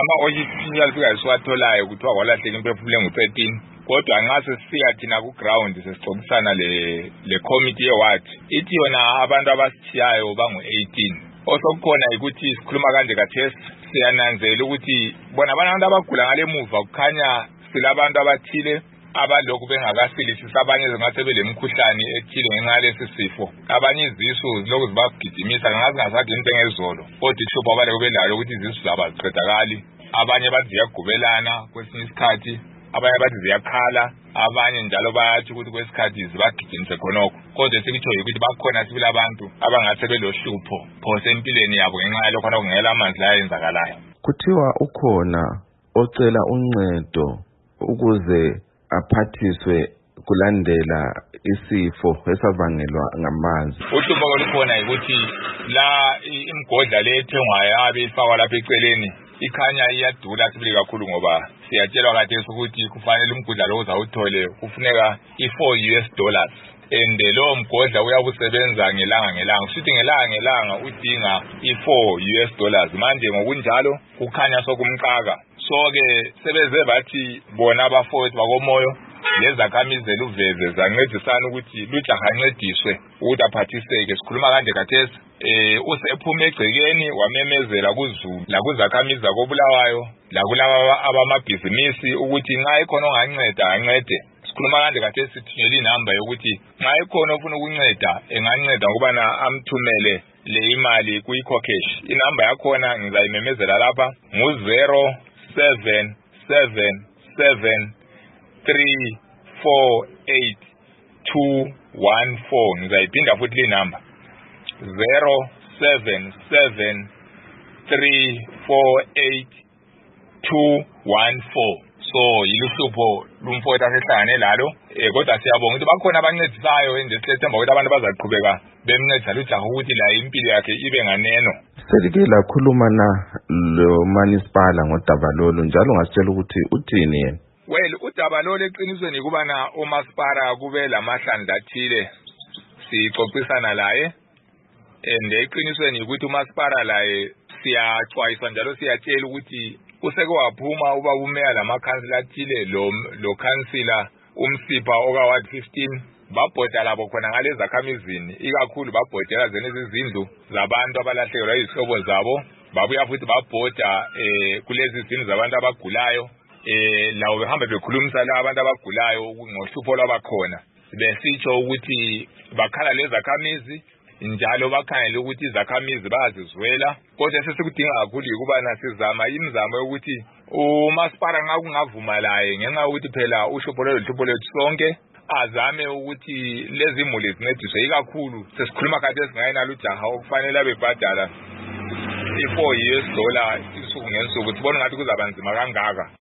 Ama-official figures watholayo kuthiwa kwalahleka imphefumulo engu-13 kodwa nxa sesiya thina ku-ground sesixoxisana le committee ye-ward ithi yona abantu abasithiyayo bangu-18 osokukhona ukuthi sikhuluma kanje kathesi siyananzela ukuthi bona abantu abagula ngale muva kukhanya silabantu abathile abalokhu bengakasilisisa abanye zingase belemkhuhlane ethile ngenxa yalesi sifo abanye izisu zilokhu zibagijimisa ngazingasathi into engezolo kodwa ishubo abaleke belalo ukuthi izisu zabo aziqedakali abanye bathi ziyagubelana kwesinye isikhathi abanye bathi ziyakhala abanye njalo bayathi ukuthi kwesikhathi zibagijimise khonokho kodwa sikuthoye ukuthi bakhona sibili abantu abangathi belohlupho phose empilweni yabo ngenxa yalokho okungela amanzi ayenzakalayo. Kuthiwa ukhona ocela uncedo ukuze aphathiswe kulandela isifo esabangelwa ngamanzi. Uhlupho olukhona ukuthi la imgodla le ethengwayo abe ifakwa lapha eceleni ikhanya iyadula sibili kakhulu ngoba siyatshelwa khathesi ukuthi kufanele umgodla lo uzawuthole kufuneka $4 and lo mgodla uyabusebenza ngelanga futhi ngelanga udinga $4 manje ngokunjalo kukhanya sokumqaka so ke sebeze bathi bona abafowethu bakomoyo lezakhamizi zeluveze zancedisana ukuthi lujaha ancediswe ukuthi aphathiseke. Sikhuluma kanje kathesi usephume egcekeni wamemezela kuZulu lakuzakhamizi zakobulawayo lakulaba abamabhizinisi ukuthi nxa ikhona onganceda ancede. Sikhuluma kanje kathesi sithunyela inamba yokuthi nxa ikhona ofuna ukunceda enganceda ngokubana amthumele le imali kuyi-Cocash. Inamba yakhona ngizayimemezela lapha ngu-0777348214. Ngizayiphinda futhi le namba 0777348214. So yiluhlupho lumfowethu asehlangane lalo kodwa siyabonga ukuthi bakhona abancedisayo nje silethemba ukuthi abantu bazaqhubeka bemncedisa lujaha ukuthi la impilo yakhe ibe nganeno. Selike lakhuluma na lo municipal ngodaba lolu njalo ngasitshela ukuthi uthini yena? Well, udaba lolu eqinisweni kubana umasipala kube lamahlandla athile sixoxisana laye and eqinisweni ukuthi umasipala laye siyaxwayisa njalo siyatshela ukuthi useke waphuma ubaba umeya lamakhansila athile lo kansila umsipha okaward 15 babhoda labo khona ngale zakhamizini ikakhulu babhodela zenezi zindlu zabantu abalahlekelwa izihlobo zabo babuya futhi babhoda kulezi zindlu zabantu abagulayo lawo behamba bekhulumisa la abantu abagulayo ngohlupho lwabakhona besitsho ukuthi bakhala lezakhamizi njalo bakhangela ukuthi izakhamizi bayazizwela kodwa sesikudinga kakhulu ukubana sizama imizamo yokuthi umasipala nxa kungavuma laye ngenxa yokuthi phela uhlupho lethu sonke azame ukuthi lezi imuli zincediswe ikakhulu sesikhuluma khathesi ngayena lujaha okufanele abebhadala $4 isuku ngensuku sibona ngathi kuzabanzima kangaka.